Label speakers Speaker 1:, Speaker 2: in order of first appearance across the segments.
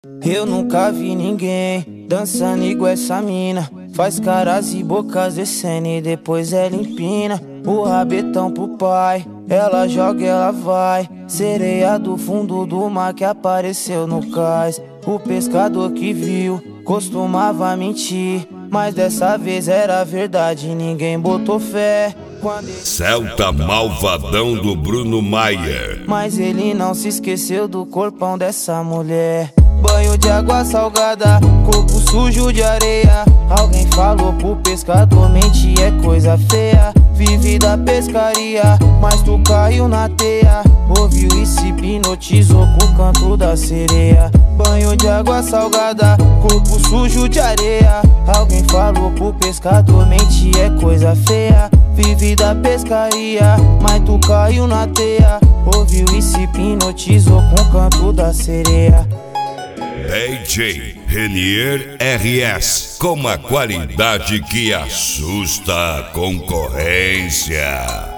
Speaker 1: Eu nunca vi ninguém dançando igual essa mina. Faz caras e bocas descendo e depois ela empina o rabetão pro pai. Ela joga, ela vai. Sereia do fundo do mar que apareceu no cais. O pescador que viu costumava mentir, mas dessa vez era verdade, ninguém botou fé.
Speaker 2: Celta Malvadão do Bruno Maia.
Speaker 1: Mas ele não se esqueceu do corpão dessa mulher. Banho de água salgada, corpo sujo de areia. Alguém falou pro pescador, mente é coisa feia. Vive da pescaria, mas tu caiu na teia. Ouviu e se hipnotizou com o canto da sereia. Banho de água salgada, corpo sujo de areia. Alguém falou pro pescador, mente é coisa feia. Vive da pescaria, mas tu caiu na teia. Ouviu e se hipnotizou com o canto da sereia.
Speaker 2: DJ Renier RS, com a qualidade que assusta a concorrência.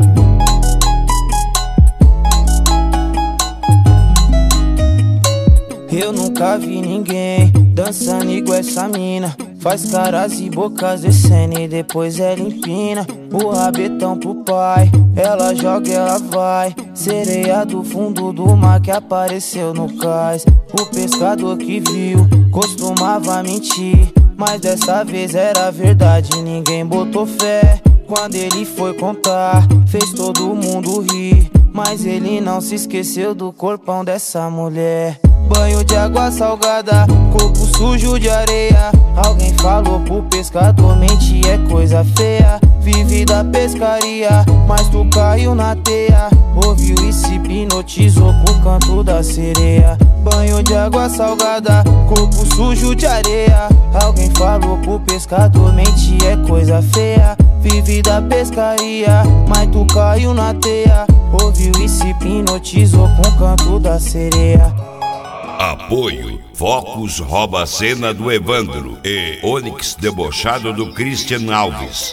Speaker 1: Eu nunca vi ninguém dançando igual essa mina. Faz caras e bocas descendo e depois ela empina o rabetão pro pai. Ela joga, ela vai. Sereia do fundo do mar que apareceu no cais. O pescador que viu costumava mentir, mas dessa vez era verdade, ninguém botou fé. Quando ele foi contar, fez todo mundo rir, mas ele não se esqueceu do corpão dessa mulher. Banho de água salgada, corpo sujo de areia. Alguém falou pro pescador, mente é coisa feia. Vive da pescaria, mas tu caiu na teia. Ouviu e se hipnotizou com o canto da sereia. Banho de água salgada, corpo sujo de areia. Alguém falou pro pescador, mente é coisa feia. Vive da pescaria, mas tu caiu na teia. Ouviu e se hipnotizou com o canto da sereia.
Speaker 2: Apoio Focus rouba a cena do Evandro e Onix debochado do Christian Alves.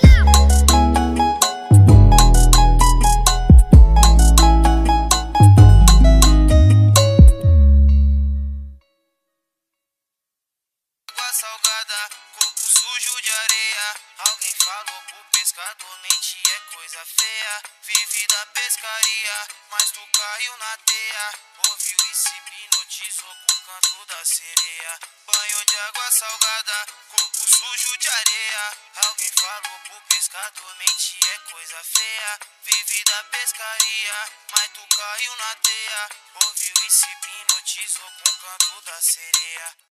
Speaker 1: Salgada, corpo sujo de areia. Alguém falou pro pescador, mente é coisa feia. Vive da pescaria, mas tu caiu na teia. Ouviu e se hipnotizou com o canto da sereia. Banho de água salgada, corpo sujo de areia. Alguém falou pro pescador, mente é coisa feia. Vive da pescaria, mas tu caiu na teia. Ouviu e se hipnotizou com o canto da sereia.